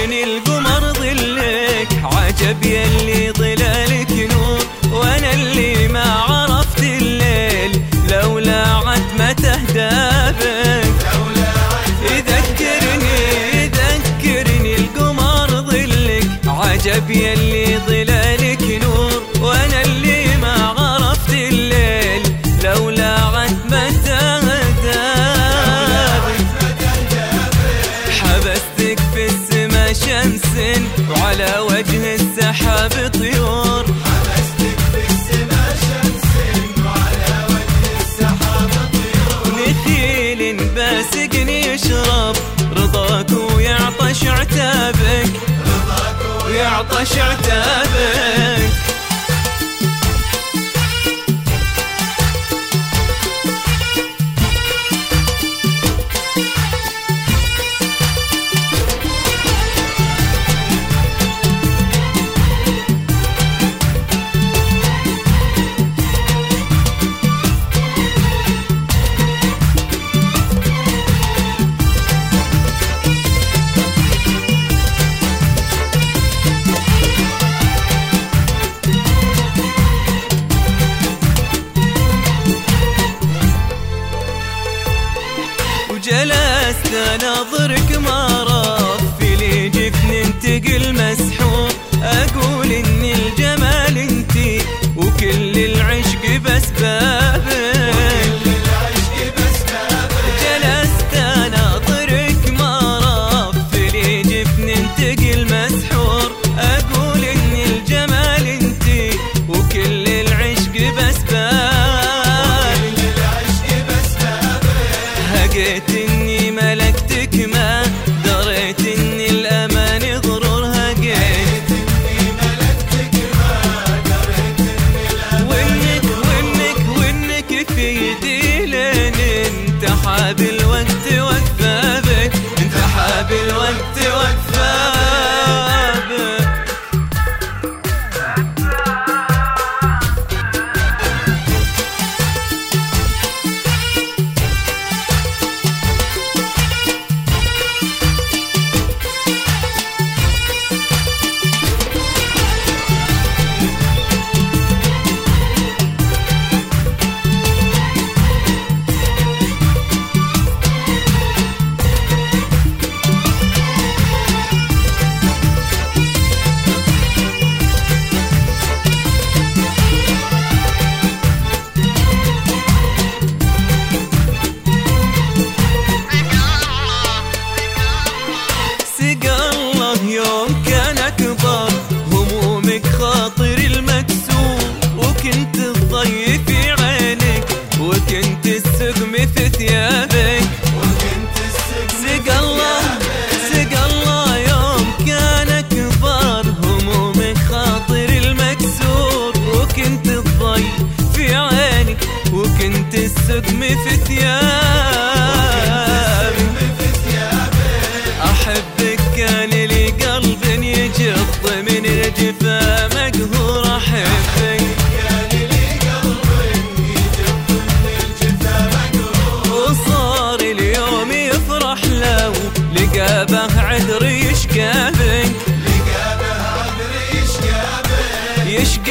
تذكرني القمر ظلك، عجب يلي ظلالك نور، وانا اللي ما عرفت الليل لولا عتمته دابك. يذكرني القمر ظلك، عجب يلي ظلالك نور، وانا اللي ما عرفت الليل لولا عتمته دابك. حبستك في السما شمس، وعلى وجه السحاب طيور. حبستك في السما شمس، وعلى وجه السحاب طيور. نخيل باسق يشرب رضاك ويعطش عتابك، ويعطش عتابك. جلست اناظرك ما رف لي جفن انتقل مسحور، اقول ان الجمال انتي وكل العشق باسبابك. جلست اناظرك ما رف لي جفن انتقل مسحور، اقول ان الجمال انتي وكل العشق باسبابك. هقيت اني ملكتك ما دريت اني الامان غرور، هقيت اني ملكتك ما دريت اني الامان وانك في يدي لين انتحى بالوقت وقفابك، انتحى بالوقت وقفابك. يوم كان أكبر همومك خاطر المكسور، وكنت الضي في عينك، وكنت السقم في ثيابك. سق الله يوم كان أكبر همومك خاطر المكسور، وكنت الضي في عينك، وكنت السقم في ثيابك. أحبك كان لي قلب يجف من الجفا مقهور، أحبك كان لي قلب يجف من الجفا مقهور، وصار اليوم يفرح لو لقابه عذر يشقابك، لقابه عذر يشقابك.